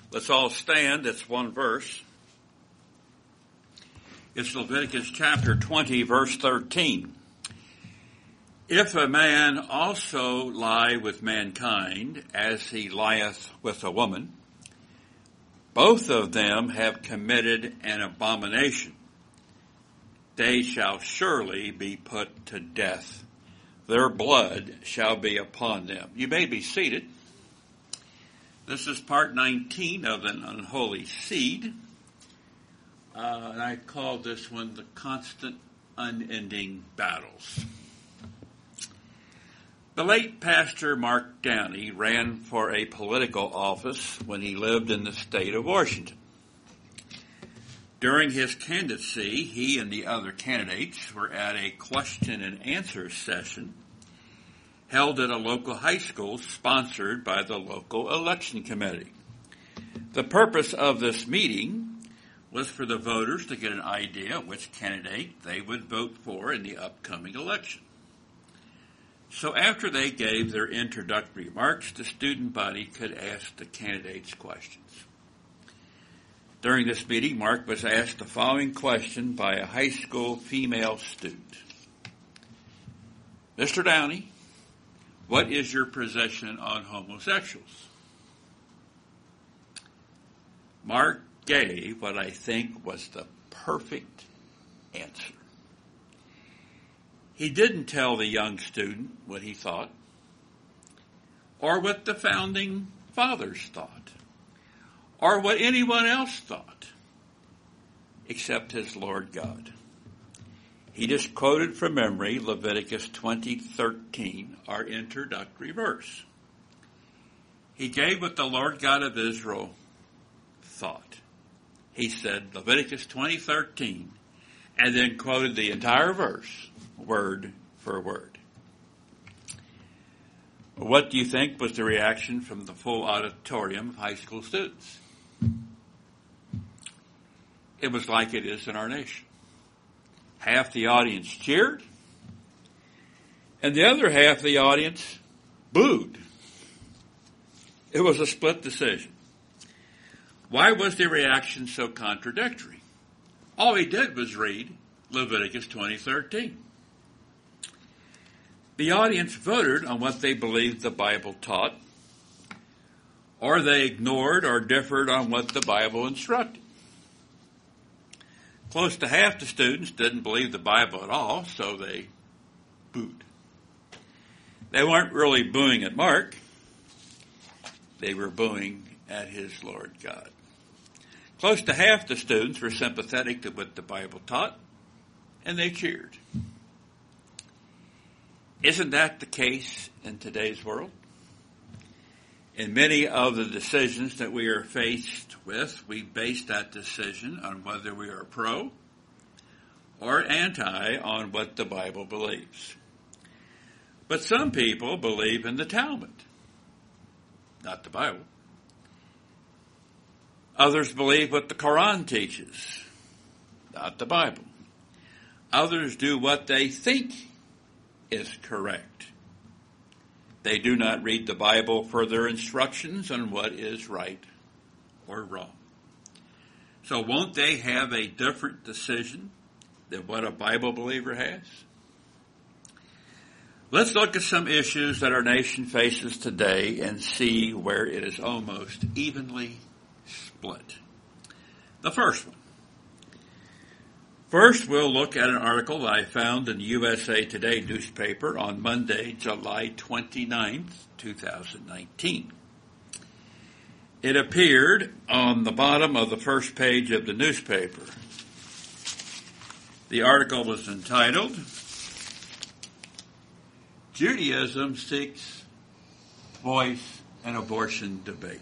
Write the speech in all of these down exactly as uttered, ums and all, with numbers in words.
Let's all stand. It's one verse. It's Leviticus chapter twenty, verse thirteen. If a man also lie with mankind, as he lieth with a woman, both of them have committed an abomination. They shall surely be put to death. Their blood shall be upon them. You may be seated. This is part nineteen of an unholy seed. Uh, and I call this one the constant, unending battles. The late Pastor Mark Downey ran for a political office when he lived in the state of Washington. During his candidacy, he and the other candidates were at a question and answer session held at a local high school sponsored by the local election committee. The purpose of this meeting was for the voters to get an idea which candidate they would vote for in the upcoming election. So after they gave their introductory remarks, the student body could ask the candidates questions. During this meeting, Mark was asked the following question by a high school female student. Mister Downey, what is your position on homosexuals? Mark gave what I think was the perfect answer. He didn't tell the young student what he thought or what the founding fathers thought or what anyone else thought except his Lord God. He just quoted from memory Leviticus twenty thirteen, our introductory verse. He gave what the Lord God of Israel thought. He said Leviticus twenty thirteen and then quoted the entire verse, word for word. What do you think was the reaction from the full auditorium of high school students? It was like it is in our nation. Half the audience cheered, and the other half of the audience booed. It was a split decision. Why was the reaction so contradictory? All he did was read Leviticus twenty thirteen. The audience voted on what they believed the Bible taught, or they ignored or differed on what the Bible instructed. Close to half the students didn't believe the Bible at all, so they booed. They weren't really booing at Mark. They were booing at his Lord God. Close to half the students were sympathetic to what the Bible taught, and they cheered. Isn't that the case in today's world? In many of the decisions that we are faced with, we base that decision on whether we are pro or anti on what the Bible believes. But some people believe in the Talmud, not the Bible. Others believe what the Quran teaches, not the Bible. Others do what they think is correct. They do not read the Bible for their instructions on what is right or wrong. So won't they have a different decision than what a Bible believer has? Let's look at some issues that our nation faces today and see where it is almost evenly split. The first one. First, we'll look at an article that I found in the U S A Today newspaper on Monday, July twenty-ninth, twenty nineteen. It appeared on the bottom of the first page of the newspaper. The article was entitled, Judaism Seeks Voice in Abortion Debate.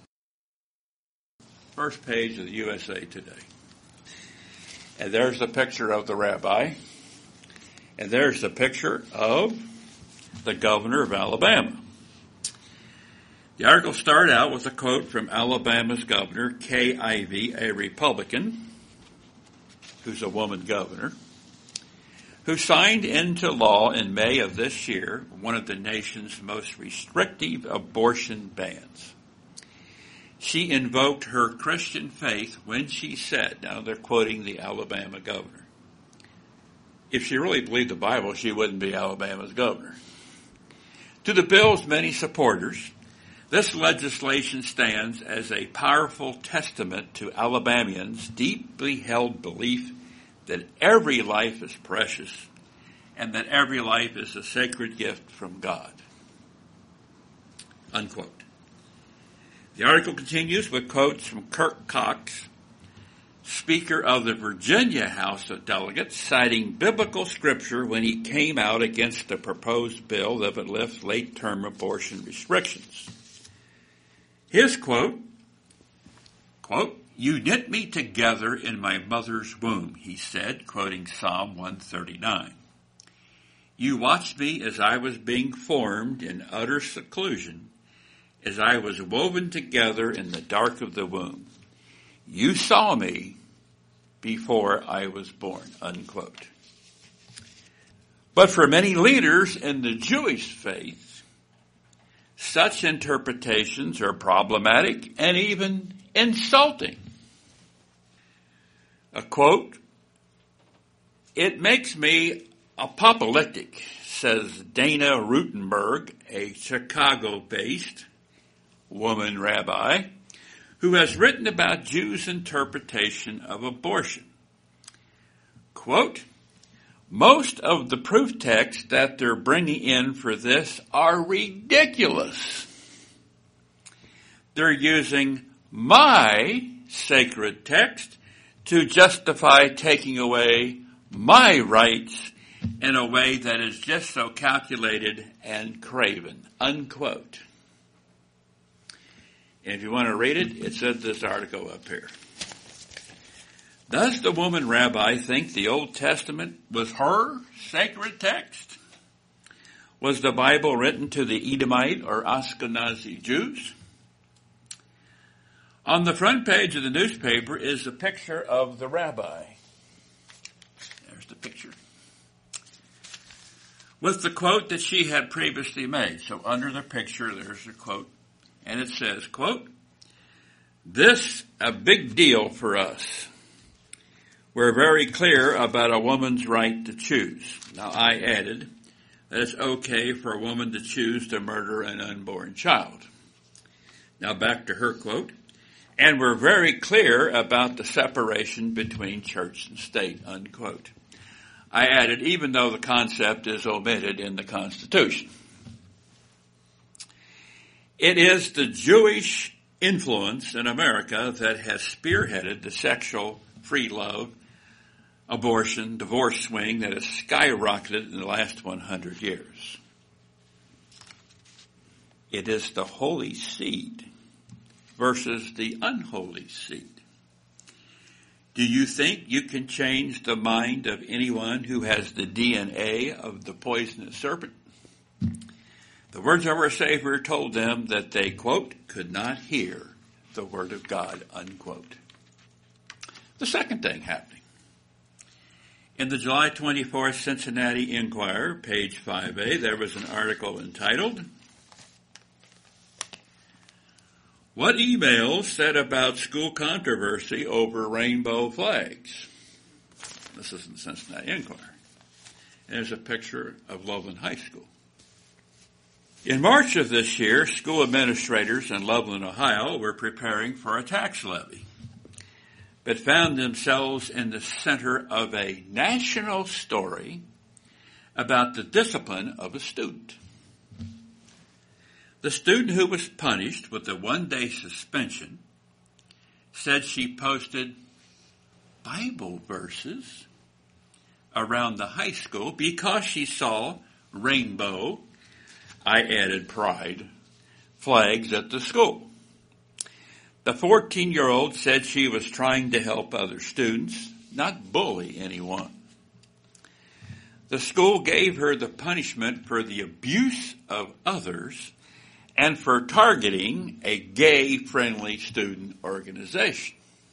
First page of the U S A Today. And there's the picture of the rabbi. And there's the picture of the governor of Alabama. The article started out with a quote from Alabama's governor, Kay Ivey, a Republican, who's a woman governor, who signed into law in May of this year one of the nation's most restrictive abortion bans. she invoked her Christian faith when she said, now they're quoting the Alabama governor. If she really believed the Bible, she wouldn't be Alabama's governor. To the bill's many supporters, this legislation stands as a powerful testament to Alabamians' deeply held belief that every life is precious and that every life is a sacred gift from God. Unquote. The article continues with quotes from Kirk Cox, Speaker of the Virginia House of Delegates, citing biblical scripture when he came out against the proposed bill that would lift late-term abortion restrictions. His quote, quote, "You knit me together in my mother's womb," he said, quoting Psalm one thirty-nine. "You watched me as I was being formed in utter seclusion, as I was woven together in the dark of the womb. You saw me before I was born," unquote. But for many leaders in the Jewish faith, such interpretations are problematic and even insulting. A quote, "It makes me apoplectic," says Dana Rutenberg, a Chicago-based woman rabbi, who has written about Jews' interpretation of abortion. Quote, "Most of the proof texts that they're bringing in for this are ridiculous. They're using my sacred text to justify taking away my rights in a way that is just so calculated and craven," unquote. And if you want to read it, it's in this article up here. Does the woman rabbi think the Old Testament was her sacred text? Was the Bible written to the Edomite or Ashkenazi Jews? On the front page of the newspaper is a picture of the rabbi. There's the picture. With the quote that she had previously made. So under the picture, there's a quote. And it says, quote, "This a big deal for us. We're very clear about a woman's right to choose." Now I added that it's okay for a woman to choose to murder an unborn child. Now back to her quote. "And we're very clear about the separation between church and state," unquote. I added, even though the concept is omitted in the Constitution. It is the Jewish influence in America that has spearheaded the sexual free love, abortion, divorce swing that has skyrocketed in the last one hundred years. It is the holy seed versus the unholy seed. Do you think you can change the mind of anyone who has the D N A of the poisonous serpent? The words of our Savior told them that they, quote, "could not hear the word of God," unquote. The second thing happening. In the July twenty-fourth Cincinnati Enquirer, page five A, there was an article entitled, "What Emails Said About School Controversy Over Rainbow Flags." This is in the Cincinnati Enquirer. And there's a picture of Loveland High School. In March of this year, school administrators in Loveland, Ohio, were preparing for a tax levy, but found themselves in the center of a national story about the discipline of a student. The student who was punished with a one-day suspension said she posted Bible verses around the high school because she saw rainbow, I added pride, flags at the school. The fourteen-year-old said she was trying to help other students, not bully anyone. The school gave her the punishment for the abuse of others and for targeting a gay-friendly student organization.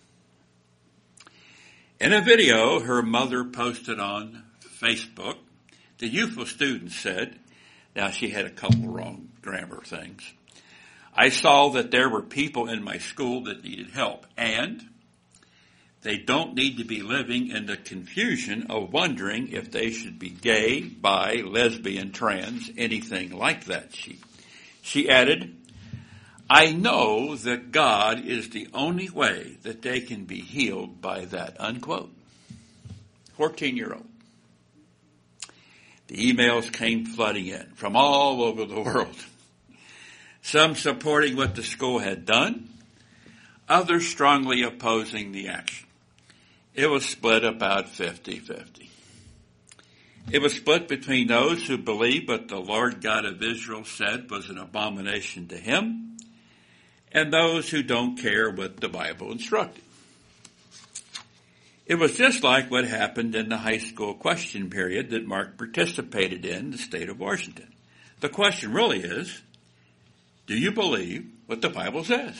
In a video her mother posted on Facebook, the youthful student said, now she had a couple wrong grammar things, I saw that there were people in my school that needed help, and they don't need to be living in the confusion of wondering if they should be gay, bi, lesbian, trans, anything like that. She, she added, I know that God is the only way that they can be healed by that, unquote. fourteen-year-old. The emails came flooding in from all over the world. Some supporting what the school had done, others strongly opposing the action. It was split about fifty-fifty. It was split between those who believed what the Lord God of Israel said was an abomination to him, and those who don't care what the Bible instructed. It was just like what happened in the high school question period that Mark participated in the state of Washington. The question really is, do you believe what the Bible says?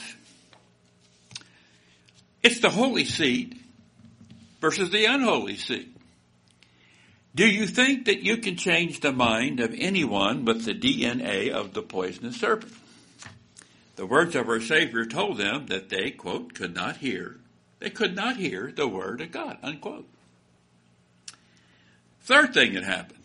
It's the holy seed versus the unholy seed. Do you think that you can change the mind of anyone with the D N A of the poisonous serpent? The words of our Savior told them that they, quote, could not hear. They could not hear the word of God, unquote. Third thing that happened.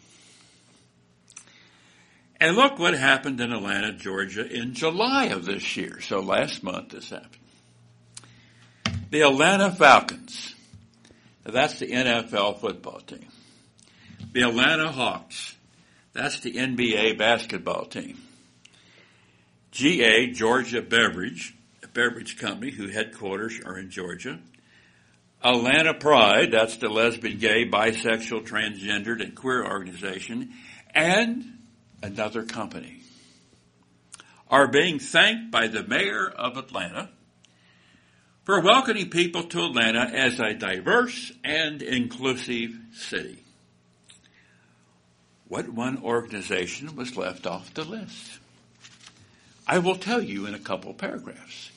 And look what happened in Atlanta, Georgia in July of this year. So last month this happened. The Atlanta Falcons. Now that's the N F L football team. The Atlanta Hawks. That's the N B A basketball team. G A, Georgia Beverage, a beverage company whose headquarters are in Georgia. Atlanta Pride, that's the lesbian, gay, bisexual, transgendered, and queer organization. And another company are being thanked by the mayor of Atlanta for welcoming people to Atlanta as a diverse and inclusive city. What one organization was left off the list? I will tell you in a couple paragraphs.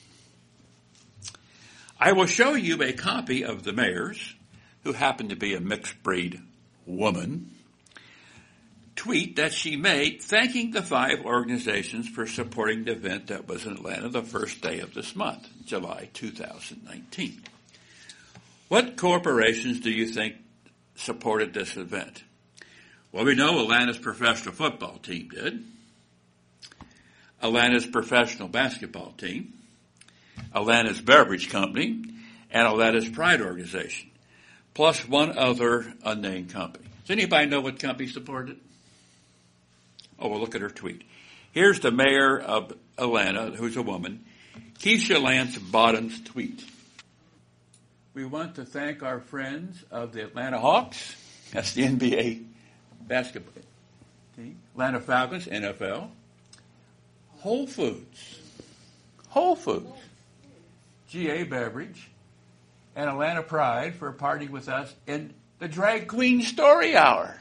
I will show you a copy of the mayor's, who happened to be a mixed breed woman, tweet that she made thanking the five organizations for supporting the event that was in Atlanta the first day of this month, July two thousand nineteen. What corporations do you think supported this event? Well, we know Atlanta's professional football team did, Atlanta's professional basketball team, Atlanta's beverage company, and Atlanta's Pride organization, plus one other unnamed company. Does anybody know what company supported it? Oh, well, look at her tweet. Here's the mayor of Atlanta, who's a woman, Keisha Lance Bottoms' tweet. We want to thank our friends of the Atlanta Hawks, that's the N B A basketball team, Atlanta Falcons, N F L, Whole Foods, Whole Foods, G A Beverage, and Atlanta Pride for partying with us in the Drag Queen Story Hour.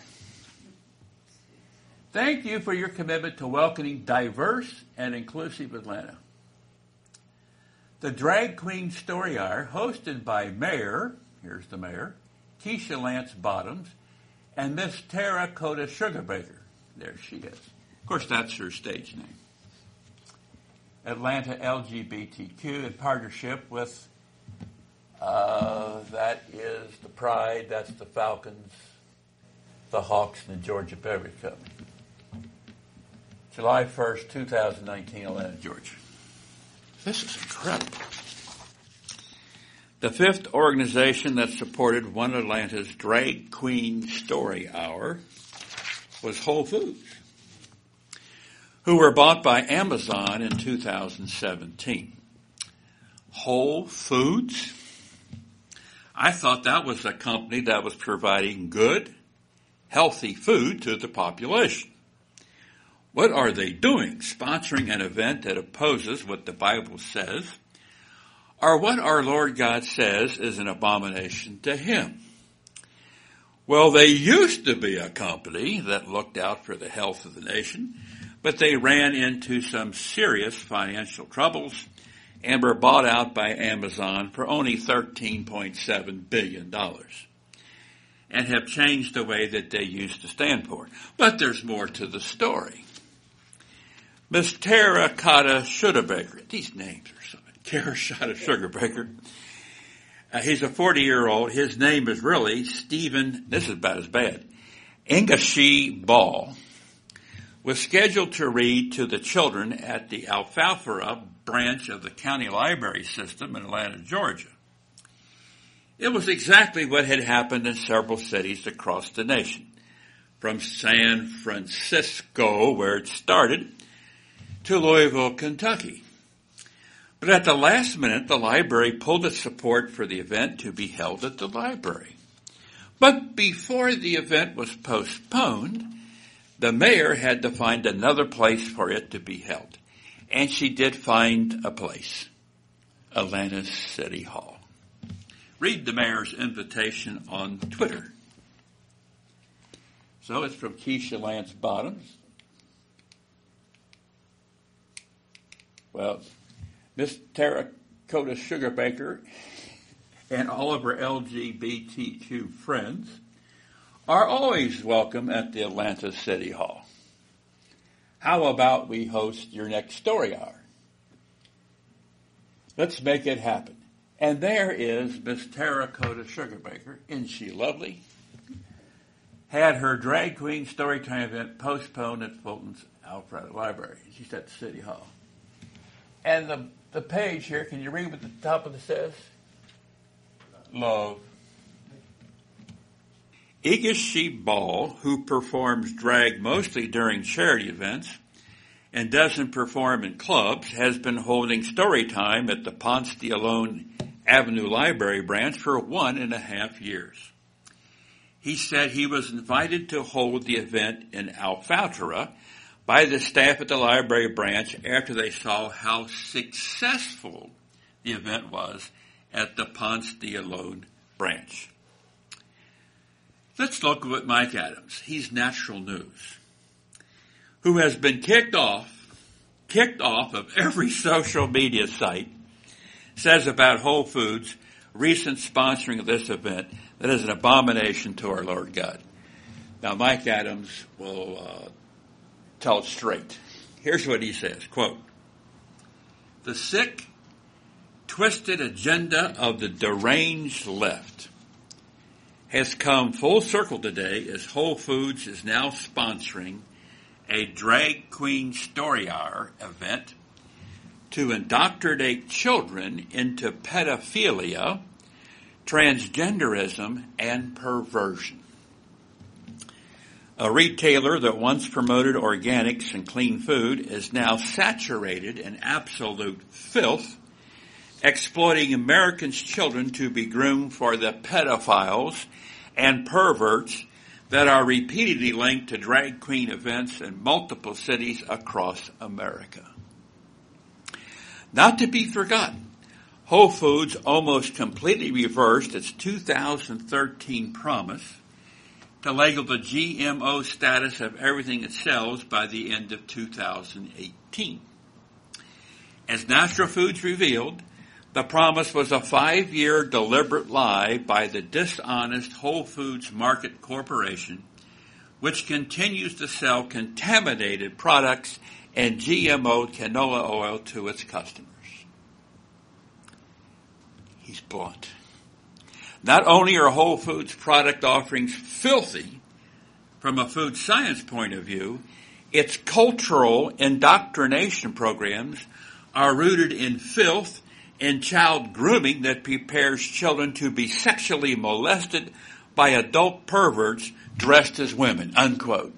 Thank you for your commitment to welcoming diverse and inclusive Atlanta. The Drag Queen Story Hour, hosted by Mayor, here's the mayor, Keisha Lance Bottoms, and Miss Tara Cota Sugarbaker. There she is. Of course, that's her stage name. Atlanta L G B T Q in partnership with, uh, that is the Pride, that's the Falcons, the Hawks, and the Georgia Beverage Company. July first, twenty nineteen, Atlanta, Georgia. This is incredible. The fifth organization that supported One Atlanta's Drag Queen Story Hour was Whole Foods, who were bought by Amazon in two thousand seventeen. Whole Foods? I thought that was a company that was providing good, healthy food to the population. What are they doing? Sponsoring an event that opposes what the Bible says, or what our Lord God says is an abomination to him? Well, they used to be a company that looked out for the health of the nation, but they ran into some serious financial troubles and were bought out by Amazon for only thirteen point seven billion dollars and have changed the way that they used to stand for. But there's more to the story. Miss Tara Cotta Sugarbaker. These names are so Tara Cotta Sugarbaker. Uh, he's a forty-year-old. His name is really Stephen, this is about as bad, Ingashi Ball, was scheduled to read to the children at the Alfalfa branch of the county library system in Atlanta, Georgia. It was exactly what had happened in several cities across the nation, from San Francisco, where it started, to Louisville, Kentucky. But at the last minute, the library pulled its support for the event to be held at the library. But before the event was postponed, the mayor had to find another place for it to be held. And she did find a place, Atlanta City Hall. Read the mayor's invitation on Twitter. So it's from Keisha Lance Bottoms. Well, Miss Tara Cotta Sugarbaker and all of her L G B T Q friends are always welcome at the Atlanta City Hall. How about we host your next story hour? Let's make it happen. And there is Miss Tara Cotta Sugarbaker. Isn't she lovely? Had her drag queen storytime event postponed at Fulton's Alfred Library. She's at the City Hall. And the, the page here, can you read what the top of it says? Love. Ingashi Ball, who performs drag mostly during charity events and doesn't perform in clubs, has been holding story time at the Ponce de Leon Avenue Library branch for one and a half years. He said he was invited to hold the event in Alfalfa by the staff at the library branch after they saw how successful the event was at the Ponce de Leon branch. Let's look at Mike Adams. He's Natural News, who has been kicked off, kicked off of every social media site, says about Whole Foods' recent sponsoring of this event that is an abomination to our Lord God. Now, Mike Adams will uh, tell it straight. Here's what he says, quote, "The sick, twisted agenda of the deranged left has come full circle today as Whole Foods is now sponsoring a drag queen story hour event to indoctrinate children into pedophilia, transgenderism, and perversion. A retailer that once promoted organics and clean food is now saturated in absolute filth, exploiting Americans' children to be groomed for the pedophiles and perverts that are repeatedly linked to drag queen events in multiple cities across America. Not to be forgotten, Whole Foods almost completely reversed its two thousand thirteen promise to label the G M O status of everything it sells by the end of two thousand eighteen. As Natural Foods revealed, the promise was a five-year deliberate lie by the dishonest Whole Foods Market Corporation, which continues to sell contaminated products and G M O canola oil to its customers. He's blunt. Not only are Whole Foods product offerings filthy from a food science point of view, its cultural indoctrination programs are rooted in filth and child grooming that prepares children to be sexually molested by adult perverts dressed as women, unquote.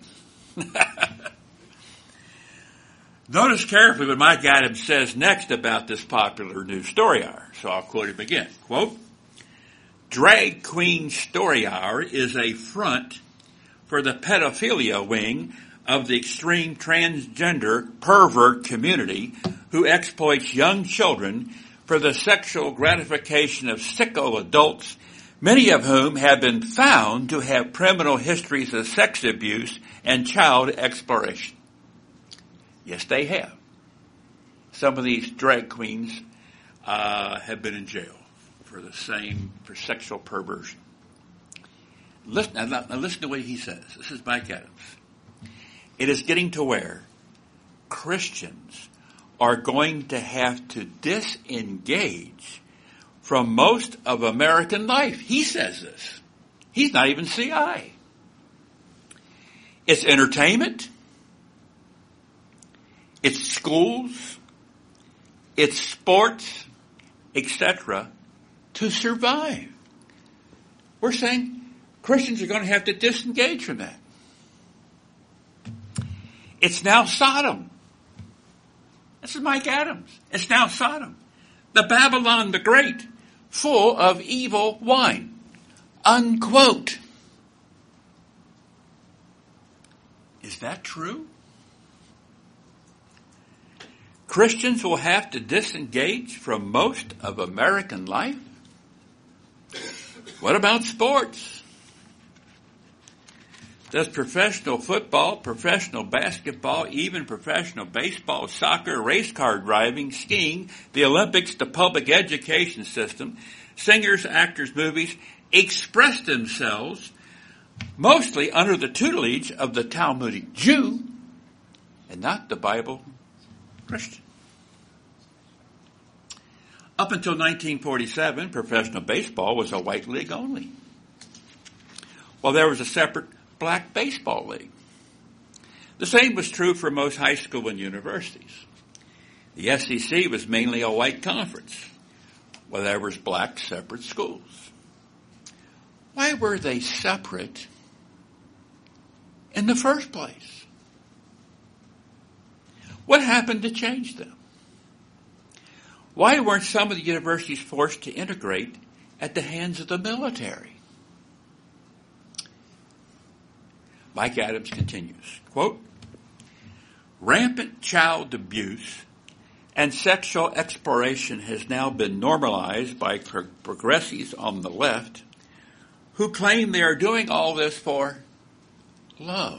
Notice carefully what Mike Adams says next about this popular news story hour. So I'll quote him again. Quote, "Drag Queen Story Hour is a front for the pedophilia wing of the extreme transgender pervert community who exploits young children for the sexual gratification of sicko adults, many of whom have been found to have criminal histories of sex abuse and child exploration." Yes, they have. Some of these drag queens uh, have been in jail for the same, for sexual perversion. Listen, now, now listen to what he says. This is Mike Adams. "It is getting to where Christians are going to have to disengage from most of American life. He says this. He's not even C I. It's entertainment. It's schools. It's sports, et cetera, to survive. We're saying Christians are going to have to disengage from that. It's now Sodom. This is Mike Adams. It's now Sodom. The Babylon the Great, full of evil wine. Unquote. Is that true? Christians will have to disengage from most of American life? What about sports? Does professional football, professional basketball, even professional baseball, soccer, race car driving, skiing, the Olympics, the public education system, singers, actors, movies, express themselves mostly under the tutelage of the Talmudic Jew and not the Bible Christian? Up until nineteen forty-seven, professional baseball was a white league only, while there was a separate black baseball league. The same was true for most high school and universities. The S E C was mainly a white conference, while there was black separate schools. Why were they separate in the first place? What happened to change them? Why weren't some of the universities forced to integrate at the hands of the military? Mike Adams continues, quote, rampant child abuse and sexual exploration has now been normalized by pro- progressives on the left who claim they are doing all this for love.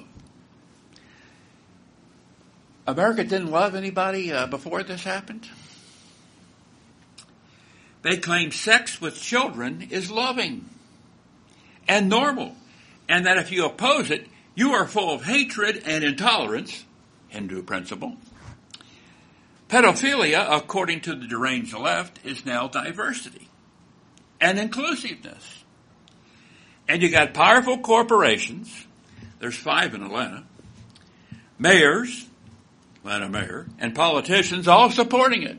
America didn't love anybody uh, before this happened? They claim sex with children is loving and normal, and that if you oppose it, you are full of hatred and intolerance, Hindu principle. Pedophilia, according to the deranged left, is now diversity and inclusiveness. And you got powerful corporations, there's five in Atlanta, mayors, Atlanta mayor, and politicians all supporting it.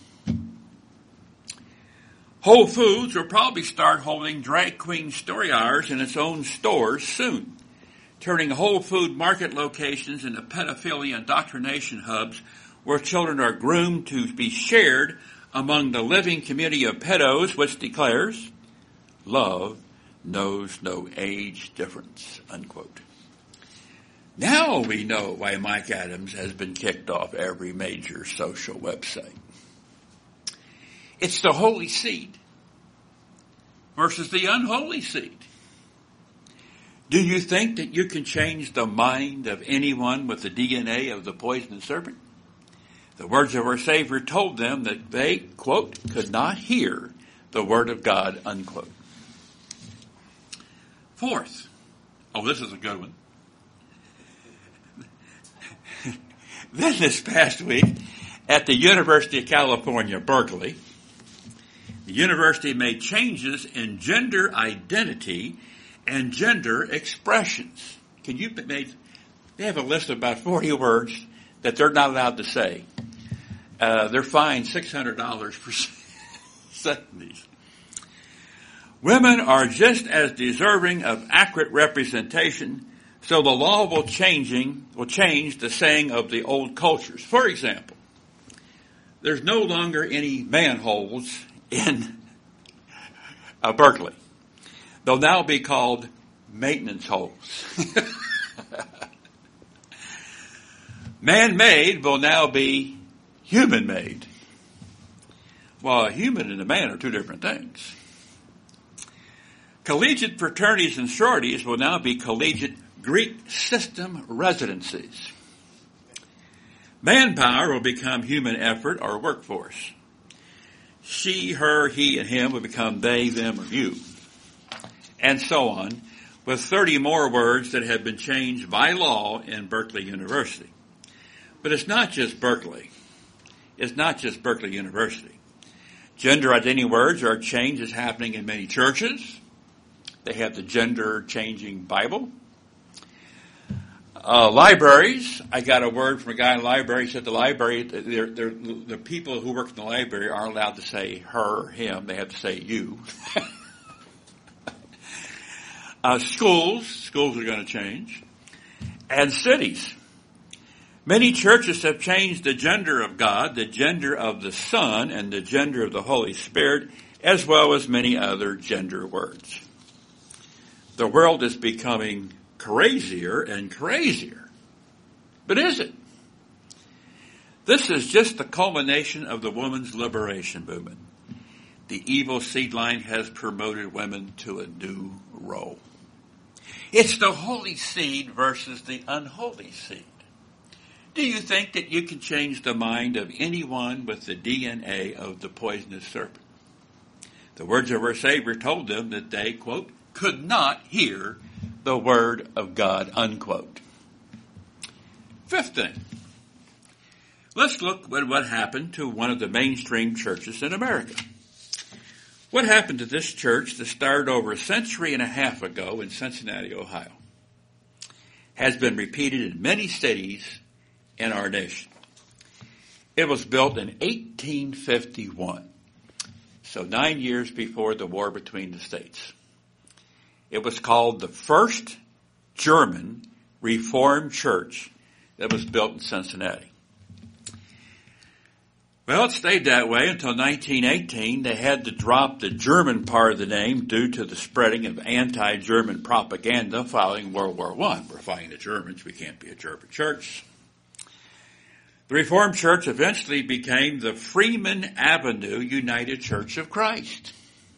Whole Foods will probably start holding drag queen story hours in its own stores soon, turning Whole Food market locations into pedophilia indoctrination hubs where children are groomed to be shared among the living community of pedos, which declares, love knows no age difference, unquote. Now we know why Mike Adams has been kicked off every major social website. It's the holy seed versus the unholy seed. Do you think that you can change the mind of anyone with the D N A of the poisonous serpent? The words of our Savior told them that they, quote, could not hear the word of God, unquote. Fourth, oh, this is a good one. Then this past week at the University of California, Berkeley, the university made changes in gender identity and gender expressions. Can you make, they have a list of about forty words that they're not allowed to say. Uh, they're fined six hundred dollars for saying these. Women are just as deserving of accurate representation, so the law will changing will change the saying of the old cultures. For example, there's no longer any manholes in uh, Berkeley. They'll now be called maintenance holes. Man-made will now be human-made. Well, a human and a man are two different things. Collegiate fraternities and sororities will now be collegiate Greek system residencies. Manpower will become human effort or workforce. She, her, he, and him will become they, them, or you. And so on, with thirty more words that have been changed by law in Berkeley University. But it's not just Berkeley. It's not just Berkeley University. Gender identity words are changes happening in many churches. They have the gender-changing Bible. Uh, libraries, I got a word from a guy in the library. He said the library, they're, they're, the people who work in the library aren't allowed to say her or him. They have to say you. uh, schools, schools are going to change. And cities. Many churches have changed the gender of God, the gender of the Son, and the gender of the Holy Spirit, as well as many other gender words. The world is becoming crazier and crazier. But is it? This is just the culmination of the women's liberation movement. The evil seed line has promoted women to a new role. It's the holy seed versus the unholy seed. Do you think that you can change the mind of anyone with the D N A of the poisonous serpent? The words of our Savior told them that they, quote, could not hear the word of God, unquote. Fifth thing. Let's look at what happened to one of the mainstream churches in America. What happened to this church that started over a century and a half ago in Cincinnati, Ohio, has been repeated in many cities in our nation. It was built in eighteen fifty-one, so nine years before the war between the states. It was called the first German Reformed church that was built in Cincinnati. Well, it stayed that way until nineteen eighteen. They had to drop the German part of the name due to the spreading of anti-German propaganda following World War One. We're fighting the Germans. We can't be a German church. The Reformed Church eventually became the Freeman Avenue United Church of Christ.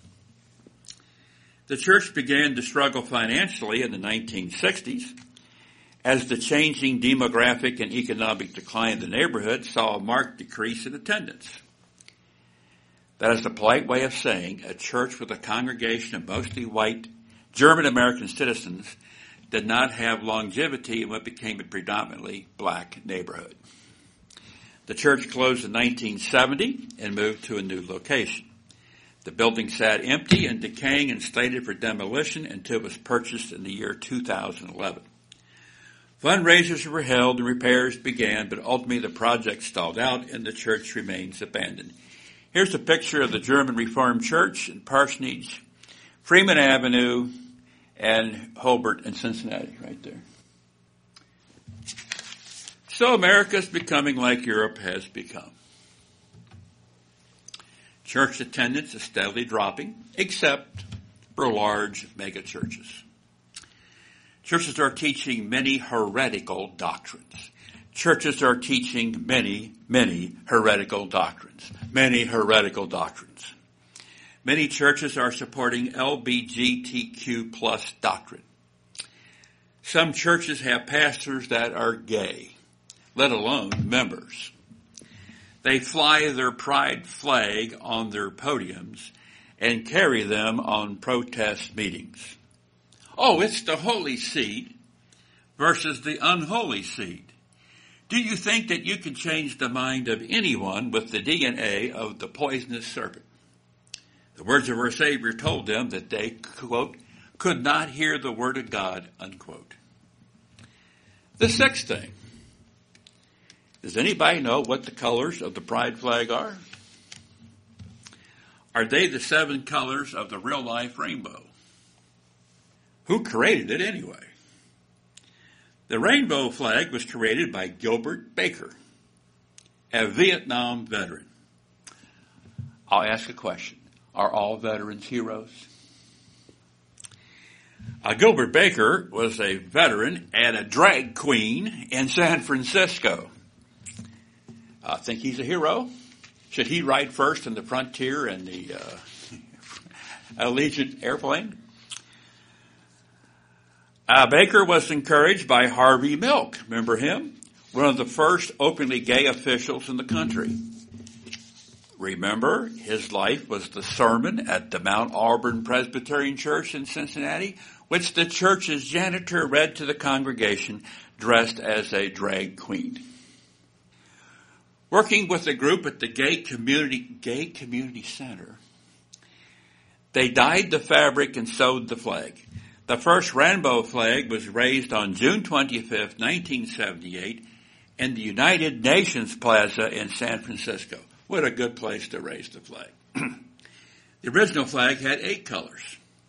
The church began to struggle financially in the nineteen sixties as the changing demographic and economic decline in the neighborhood saw a marked decrease in attendance. That is the polite way of saying a church with a congregation of mostly white German-American citizens did not have longevity in what became a predominantly black neighborhood. The church closed in nineteen seventy and moved to a new location. The building sat empty and decaying and slated for demolition until it was purchased in the year two thousand eleven. Fundraisers were held and repairs began, but ultimately the project stalled out and the church remains abandoned. Here's a picture of the German Reformed Church in Parsonage, Freeman Avenue, and Hobart and Cincinnati right there. So America's becoming like Europe has become. Church attendance is steadily dropping, except for large mega churches. Churches are teaching many heretical doctrines. Churches are teaching many, many heretical doctrines. Many heretical doctrines. Many churches are supporting L G B T Q plus doctrine. Some churches have pastors that are gay, let alone members. They fly their pride flag on their podiums and carry them on protest meetings. Oh, it's the holy seed versus the unholy seed. Do you think that you can change the mind of anyone with the D N A of the poisonous serpent? The words of our Savior told them that they, quote, could not hear the word of God, unquote. The sixth thing. Does anybody know what the colors of the pride flag are? Are they the seven colors of the real-life rainbow? Who created it anyway? The rainbow flag was created by Gilbert Baker, a Vietnam veteran. I'll ask a question. Are all veterans heroes? Uh, Gilbert Baker was a veteran and a drag queen in San Francisco. I think he's a hero. Should he ride first in the Frontier and the uh, Allegiant airplane? Uh, Baker was encouraged by Harvey Milk. Remember him? One of the first openly gay officials in the country. Remember, his life was the sermon at the Mount Auburn Presbyterian Church in Cincinnati, which the church's janitor read to the congregation dressed as a drag queen. Working with a group at the Gay Community, Gay Community Center, they dyed the fabric and sewed the flag. The first rainbow flag was raised on June twenty-fifth, nineteen seventy-eight, in the United Nations Plaza in San Francisco. What a good place to raise the flag. The original flag had eight colors.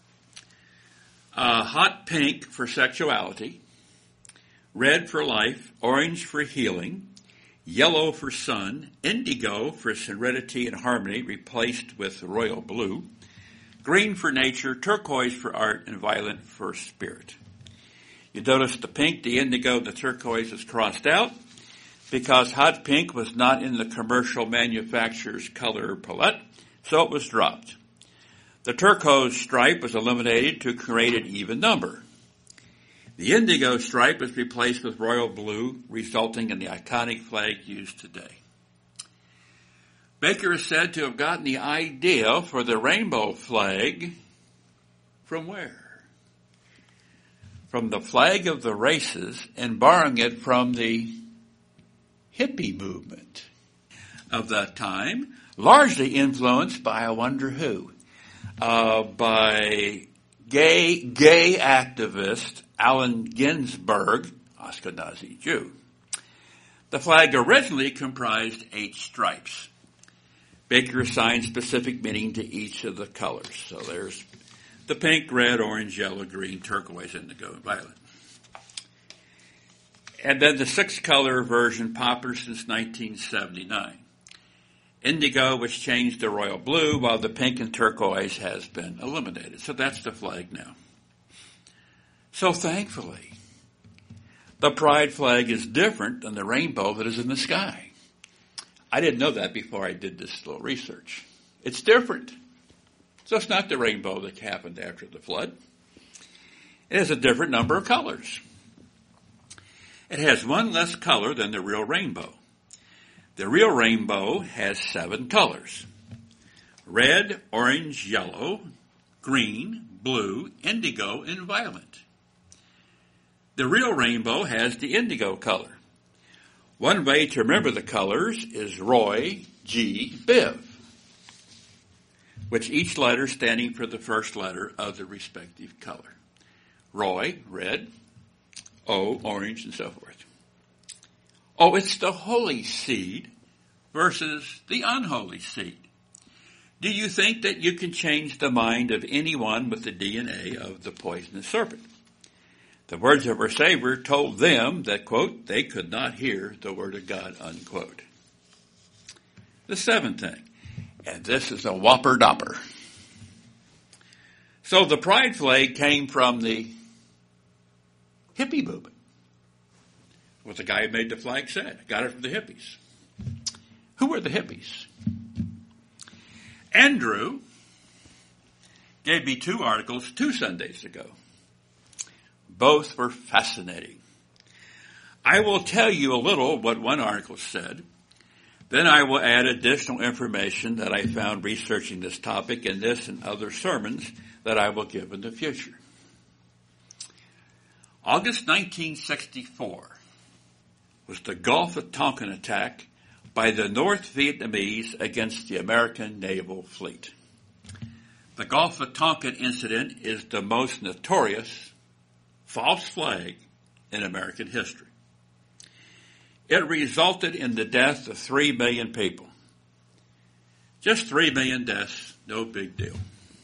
Uh, hot pink for sexuality, red for life, orange for healing, yellow for sun, indigo for serenity and harmony, replaced with royal blue, green for nature, turquoise for art, and violet for spirit. You notice the pink, the indigo, the turquoise is crossed out because hot pink was not in the commercial manufacturer's color palette, so it was dropped. The turquoise stripe was eliminated to create an even number. The indigo stripe was replaced with royal blue, resulting in the iconic flag used today. Baker is said to have gotten the idea for the rainbow flag from where? From the flag of the races, and borrowing it from the hippie movement of that time, largely influenced by, I wonder who, uh, by gay, gay activist Allen Ginsberg, Ashkenazi Jew. The flag originally comprised eight stripes. Baker assigned specific meaning to each of the colors. So there's the pink, red, orange, yellow, green, turquoise, indigo, and violet. And then the six-color version, popular since nineteen seventy-nine. Indigo, which changed to royal blue, while the pink and turquoise has been eliminated. So that's the flag now. So thankfully, the pride flag is different than the rainbow that is in the sky. I didn't know that before I did this little research. It's different. So it's not the rainbow that happened after the flood. It has a different number of colors. It has one less color than the real rainbow. The real rainbow has seven colors: red, orange, yellow, green, blue, indigo, and violet. The real rainbow has the indigo color. One way to remember the colors is Roy G. Biv, which each letter standing for the first letter of the respective color. Roy, red, O, orange, and so forth. Oh, it's the holy seed versus the unholy seed. Do you think that you can change the mind of anyone with the D N A of the poisonous serpent? The words of our Savior told them that, quote, they could not hear the word of God, unquote. The seventh thing, and this is a whopper dopper. So the pride flag came from the hippie movement. What the guy who made the flag said. Got it from the hippies. Who were the hippies? Andrew gave me two articles two Sundays ago. Both were fascinating. I will tell you a little what one article said. Then I will add additional information that I found researching this topic in this and other sermons that I will give in the future. August nineteen sixty-four was the Gulf of Tonkin attack by the North Vietnamese against the American naval fleet. The Gulf of Tonkin incident is the most notorious false flag in American history. It resulted in the death of three million people. Just three million deaths, no big deal.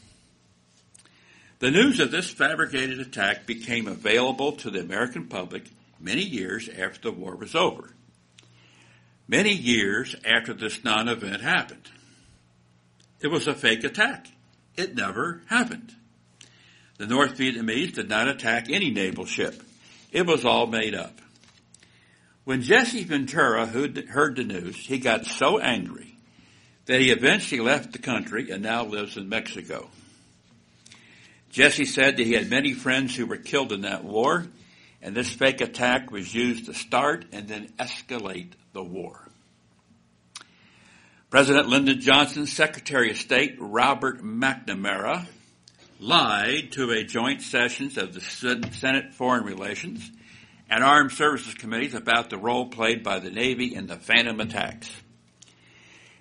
The news of this fabricated attack became available to the American public many years after the war was over. Many years after this non-event happened. It was a fake attack. It never happened. The North Vietnamese did not attack any naval ship. It was all made up. When Jesse Ventura heard the news, he got so angry that he eventually left the country and now lives in Mexico. Jesse said that he had many friends who were killed in that war, and this fake attack was used to start and then escalate the war. President Lyndon Johnson's Secretary of State, Robert McNamara, lied to a joint sessions of the Senate Foreign Relations and Armed Services Committees about the role played by the Navy in the Phantom attacks.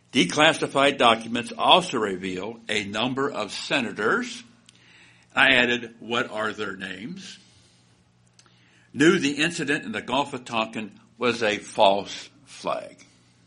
Declassified documents also reveal a number of senators, I added, what are their names, knew the incident in the Gulf of Tonkin was a false flag.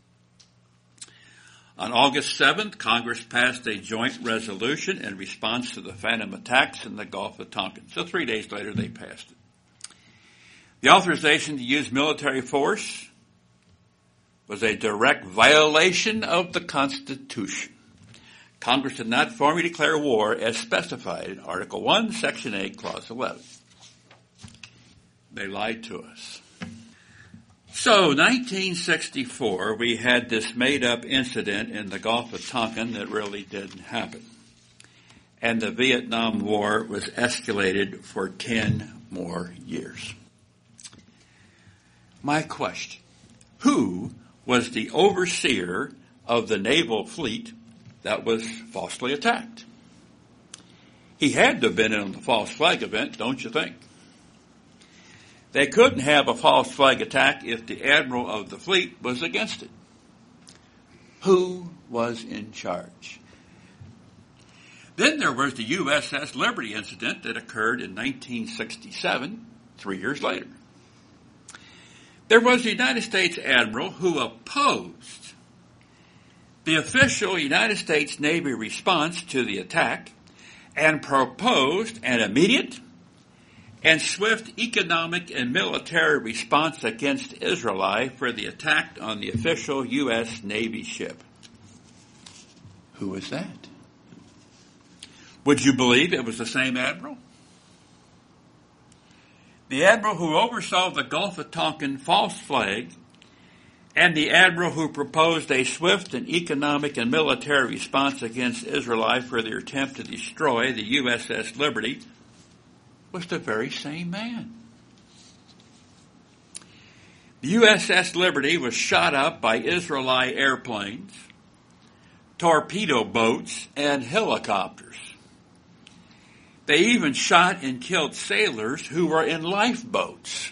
On August seventh, Congress passed a joint resolution in response to the phantom attacks in the Gulf of Tonkin. So three days later, they passed it. The authorization to use military force was a direct violation of the Constitution. Congress did not formally declare war as specified in Article one, Section eight, Clause eleven. They lied to us. So, nineteen sixty-four, we had this made-up incident in the Gulf of Tonkin that really didn't happen. And the Vietnam War was escalated for ten more years. My question, who was the overseer of the naval fleet that was falsely attacked? He had to have been in on the false flag event, don't you think? They couldn't have a false flag attack if the admiral of the fleet was against it. Who was in charge? Then there was the U S S Liberty incident that occurred in nineteen sixty-seven, three years later. There was a United States admiral who opposed the official United States Navy response to the attack and proposed an immediate and swift economic and military response against Israel for the attack on the official U S Navy ship. Who was that? Would you believe it was the same admiral? The admiral who oversaw the Gulf of Tonkin false flag and the admiral who proposed a swift and economic and military response against Israel for their attempt to destroy the U S S Liberty was the very same man. The U S S Liberty was shot up by Israeli airplanes, torpedo boats, and helicopters. They even shot and killed sailors who were in lifeboats.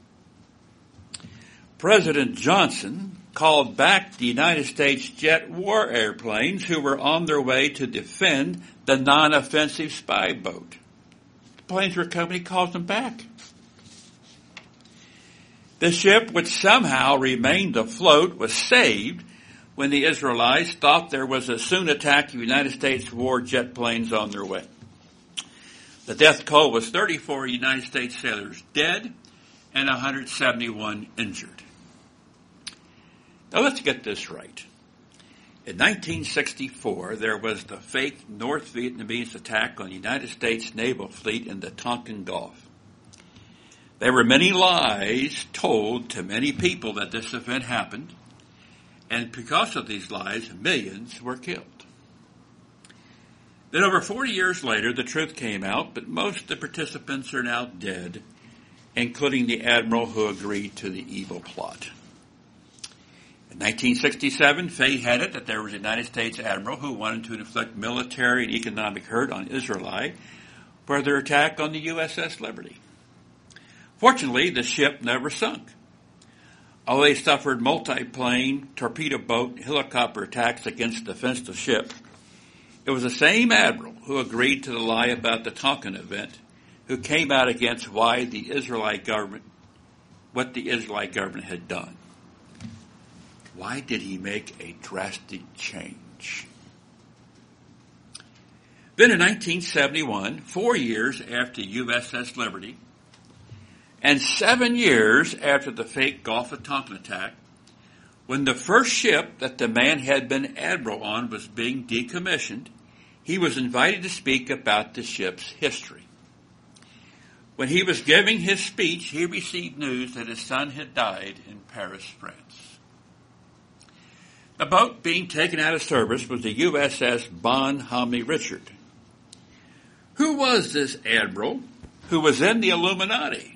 President Johnson called back the United States jet war airplanes who were on their way to defend the non-offensive spy boat. The planes were coming, he called them back. The ship, which somehow remained afloat, was saved when the Israelites thought there was a soon attack of United States war jet planes on their way. The death toll was thirty-four United States sailors dead and one hundred seventy-one injured. Now let's get this right. In nineteen sixty-four, there was the fake North Vietnamese attack on the United States naval fleet in the Tonkin Gulf. There were many lies told to many people that this event happened, and because of these lies, millions were killed. Then over forty years later, the truth came out, but most of the participants are now dead, including the admiral who agreed to the evil plot. In nineteen sixty-seven, fate had it that there was a United States admiral who wanted to inflict military and economic hurt on Israel for their attack on the U S S Liberty. Fortunately, the ship never sunk. Although they suffered multi-plane, torpedo boat, and helicopter attacks against the defenseless ship, it was the same admiral who agreed to the lie about the Tonkin event who came out against why the Israelite government, what the Israelite government had done. Why did he make a drastic change? Then in nineteen seventy-one, four years after U S S Liberty, and seven years after the fake Gulf of Tonkin attack, when the first ship that the man had been admiral on was being decommissioned, he was invited to speak about the ship's history. When he was giving his speech, he received news that his son had died in Paris, France. The boat being taken out of service was the U S S Bon Homme Richard. Who was this admiral who was in the Illuminati?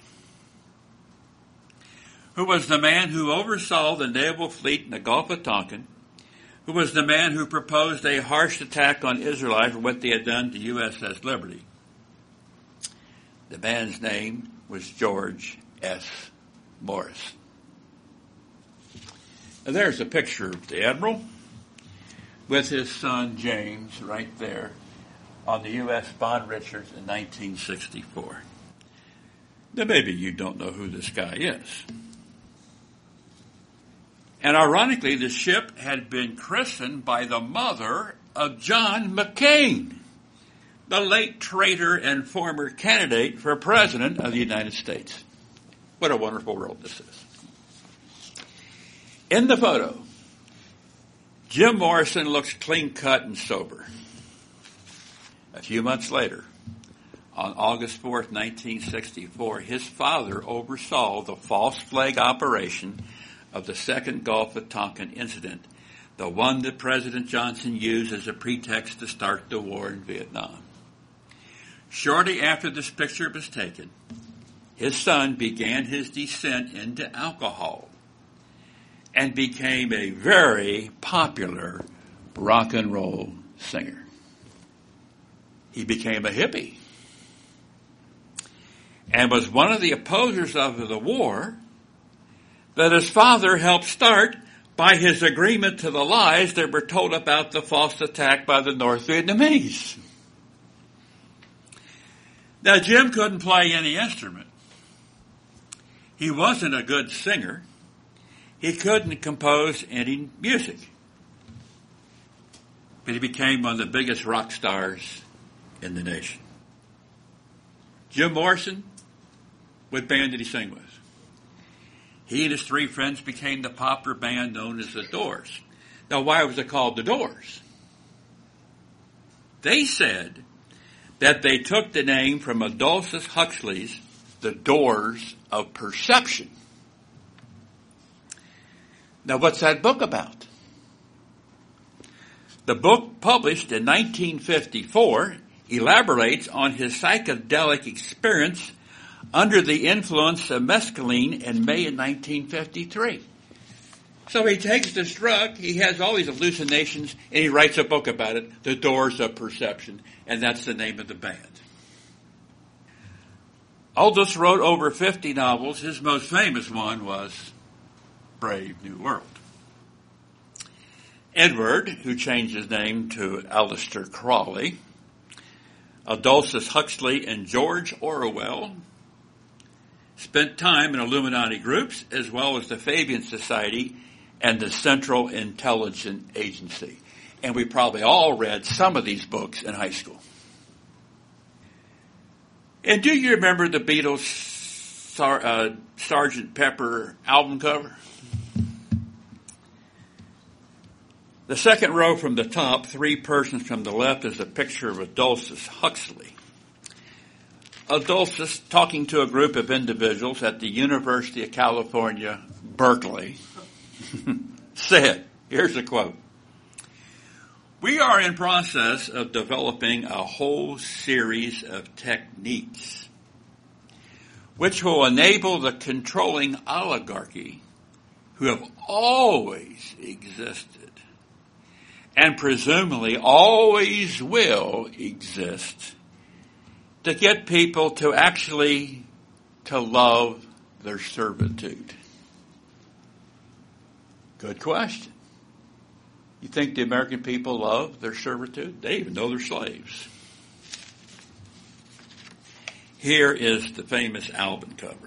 Who was the man who oversaw the naval fleet in the Gulf of Tonkin? Who was the man who proposed a harsh attack on Israel for what they had done to U S S Liberty? The man's name was George S. Morris. Now there's a picture of the admiral. with his son James right there on the U S Bond Richards in nineteen sixty-four. Now maybe you don't know who this guy is. And ironically, the ship had been christened by the mother of John McCain, the late traitor and former candidate for president of the United States. What a wonderful world this is. In the photo, Jim Morrison looks clean-cut and sober. A few months later, on August fourth, nineteen sixty-four, his father oversaw the false flag operation of the second Gulf of Tonkin incident, the one that President Johnson used as a pretext to start the war in Vietnam. Shortly after this picture was taken, his son began his descent into alcohol and became a very popular rock and roll singer. He became a hippie and was one of the opposers of the war that his father helped start by his agreement to the lies that were told about the false attack by the North Vietnamese. Now, Jim couldn't play any instrument. He wasn't a good singer. He couldn't compose any music. But he became one of the biggest rock stars in the nation. Jim Morrison, what band did he sing with? He and his three friends became the popular band known as The Doors. Now, why was it called The Doors? They said that they took the name from Aldous Huxley's The Doors of Perception. Now, what's that book about? The book, published in nineteen fifty-four, elaborates on his psychedelic experience under the influence of mescaline in May of nineteen fifty-three. So he takes this drug, he has all these hallucinations, and he writes a book about it, The Doors of Perception, and that's the name of the band. Aldous wrote over fifty novels. His most famous one was Brave New World. Edward, who changed his name to Aleister Crowley, Aldous Huxley, and George Orwell spent time in Illuminati groups as well as the Fabian Society and the Central Intelligence Agency. And we probably all read some of these books in high school. And do you remember the Beatles' Sar- uh, Sergeant Pepper album cover? The second row from the top, three persons from the left, is a picture of Aldous Huxley. Aldous, talking to a group of individuals at the University of California, Berkeley, said, here's a quote, "We are in process of developing a whole series of techniques which will enable the controlling oligarchy who have always existed and presumably always will exist to get people to actually to love their servitude." Good question. You think the American people love their servitude? They even know they're slaves. Here is the famous album cover.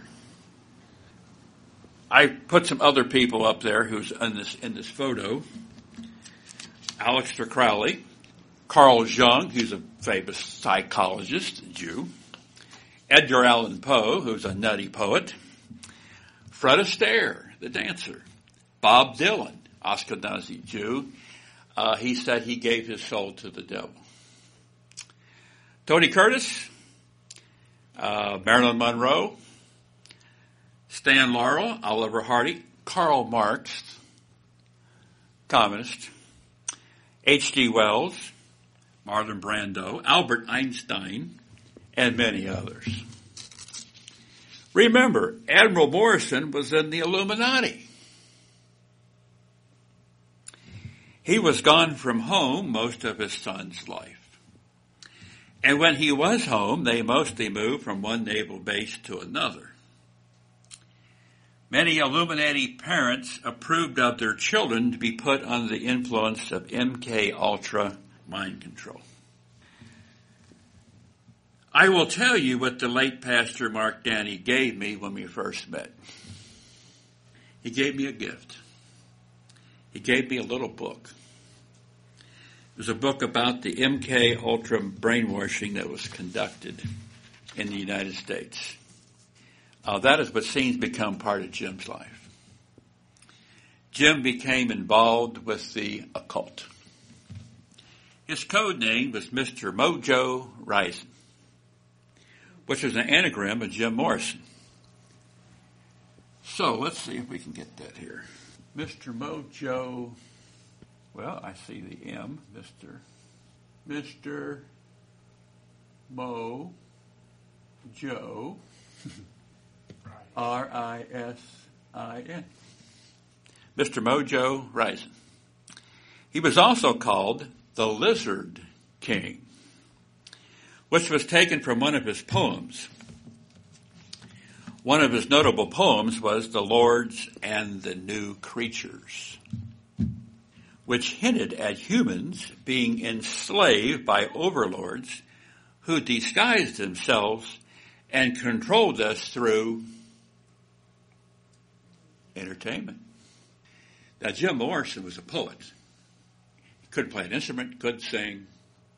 I put some other people up there who's in this in this photo. Aleister Crowley, Carl Jung, who's a famous psychologist, a Jew, Edgar Allan Poe, who's a nutty poet, Fred Astaire, the dancer, Bob Dylan, Ashkenazi Jew. Uh, he said he gave his soul to the devil. Tony Curtis, uh, Marilyn Monroe, Stan Laurel, Oliver Hardy, Karl Marx, communist, H G Wells, Marlon Brando, Albert Einstein, and many others. Remember, Admiral Morrison was in the Illuminati. He was gone from home most of his son's life. And when he was home, they mostly moved from one naval base to another. Many Illuminati parents approved of their children to be put under the influence of M K Ultra mind control. I will tell you what the late Pastor Mark Danny gave me when we first met. He gave me a gift. He gave me a little book. It was a book about the M K Ultra brainwashing that was conducted in the United States. Uh, that is what seems become part of Jim's life. Jim became involved with the occult. His code name was Mister Mojo Rising, which was an anagram of Jim Morrison. So let's see if we can get that here. Mister Mojo, well, I see the M, Mister Mister Mo Joe, R I S I N. Mister Mojo Rising. He was also called the Lizard King, which was taken from one of his poems. One of his notable poems was The Lords and the New Creatures, which hinted at humans being enslaved by overlords who disguised themselves and controlled us through entertainment. Now, Jim Morrison was a poet. He could play an instrument, could sing.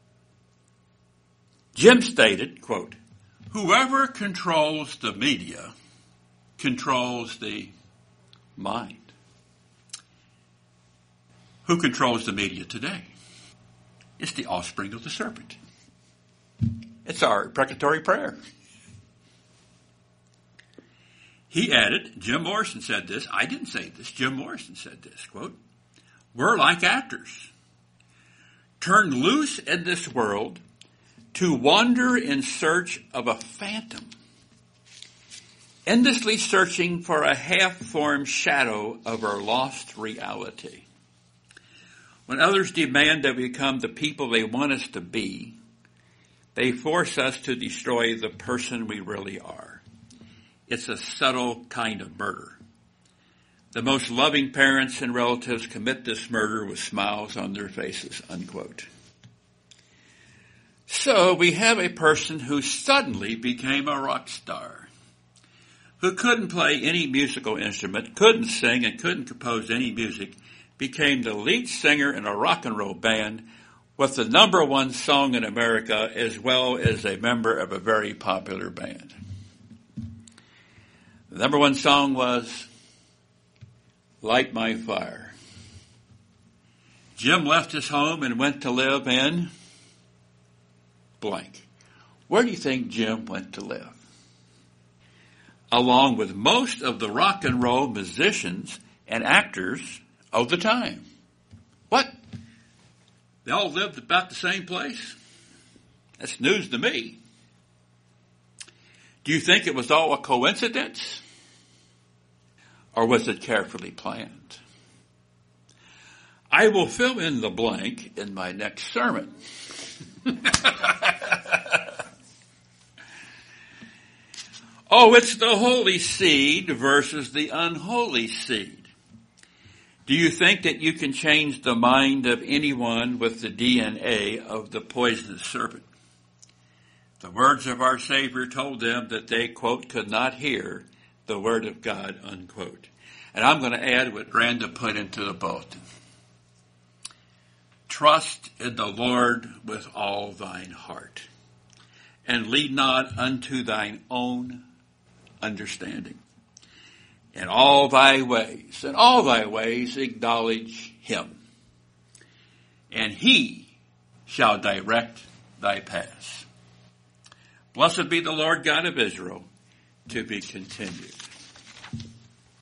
Jim stated, quote, "Whoever controls the media controls the mind." Who controls the media today? It's the offspring of the serpent. It's our precatory prayer. He added, Jim Morrison said this, I didn't say this, Jim Morrison said this, quote, "We're like actors, turned loose in this world to wander in search of a phantom, endlessly searching for a half-formed shadow of our lost reality. When others demand that we become the people they want us to be, they force us to destroy the person we really are. It's a subtle kind of murder. The most loving parents and relatives commit this murder with smiles on their faces," unquote. So we have a person who suddenly became a rock star, who couldn't play any musical instrument, couldn't sing, and couldn't compose any music, became the lead singer in a rock and roll band with the number one song in America, as well as a member of a very popular band. The number one song was Light My Fire. Jim left his home and went to live in blank. Where do you think Jim went to live? Along with most of the rock and roll musicians and actors of the time. What? They all lived about the same place? That's news to me. Do you think it was all a coincidence? Or was it carefully planned? I will fill in the blank in my next sermon. Oh, it's the holy seed versus the unholy seed. Do you think that you can change the mind of anyone with the D N A of the poisonous serpent? The words of our Savior told them that they, quote, could not hear the word of God, unquote. And I'm going to add what Randa put into the bulletin. Trust in the Lord with all thine heart, and lead not unto thine own understanding. In all thy ways, in all thy ways acknowledge him, and he shall direct thy paths. Blessed be the Lord God of Israel, to be continued.